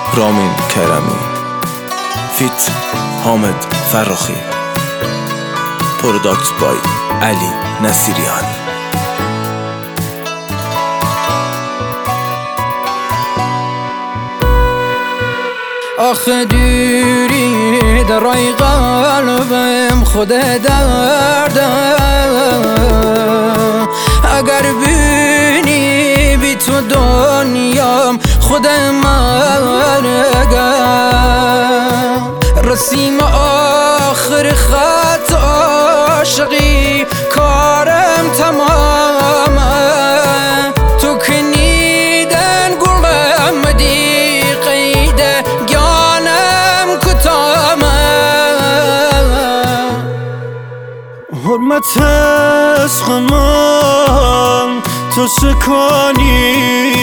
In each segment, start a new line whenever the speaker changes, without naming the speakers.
رامین کرمی فیت حامد فراخی پروداکت بای علی نصیریان.
آخه دوری درای قلبم خود درده، اگر بینی بی تو دنیام خود مرگه، رسیم آخر خط عاشقی کارم تمامه، تو کنیدن گلم دی قیده گانم کتامه،
حرمت عشق من تو شکانی،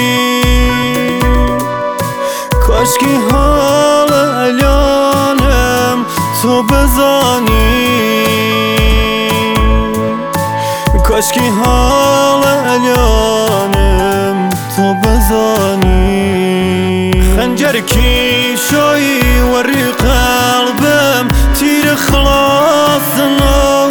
کاشکی حال الانم تو بزانی، کاشکی حال الانم تو بزانی. خنجر کیشایی وری قلبم تیر خلاص نو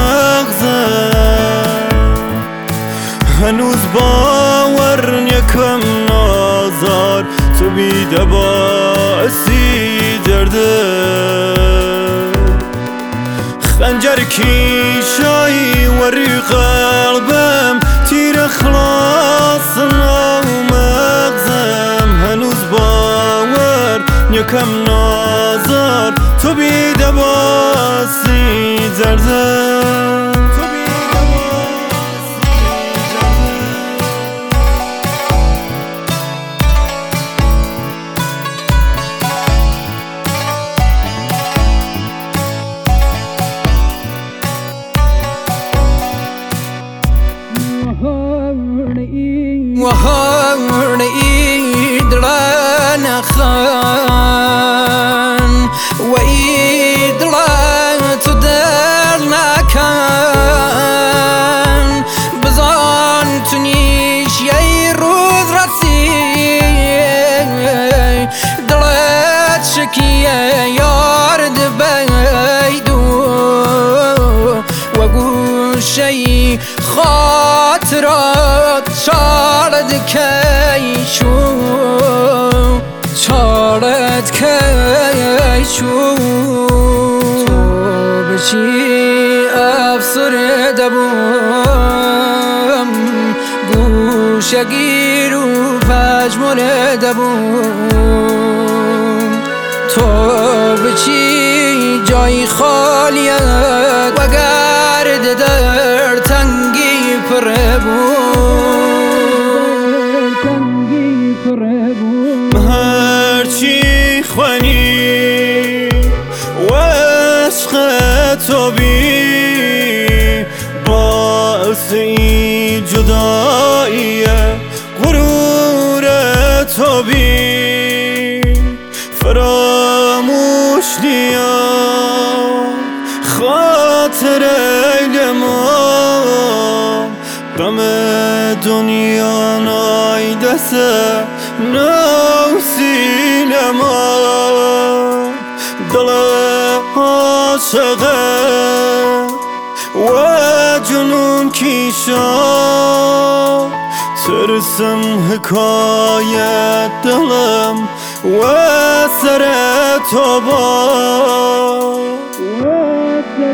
مغزم، هنوز باور یکم نازار تو بیده باسی درده، خنجر کیشایی وری قلبم تیر خلاص نو مغزم، هنوز باور یکم نازار تو بیده باسی درده.
وهرني دران خان وإيد لا تدرنا كان بزان تنيش يروز راسي دلت شكية يارد بيدو وقول شي خاطرات شارد کیشو شارد کیشو، تو بچی افسرده بوم گوشه گیر و پژمرده بوم، تو بچی جای خالیت و گرد در تنگی پره بوم،
هرچی خوانی و عشق تو بی باعث این جدایی غرور تو بی، فراموش نیا خاطر ایلما غم دنیا نایده سه نو سینما، دل عاشقه و جنون کیشا، ترسم حکایت دلم و سر تو با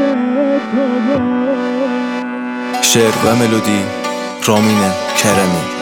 شعر و ملودی رامین کرمی.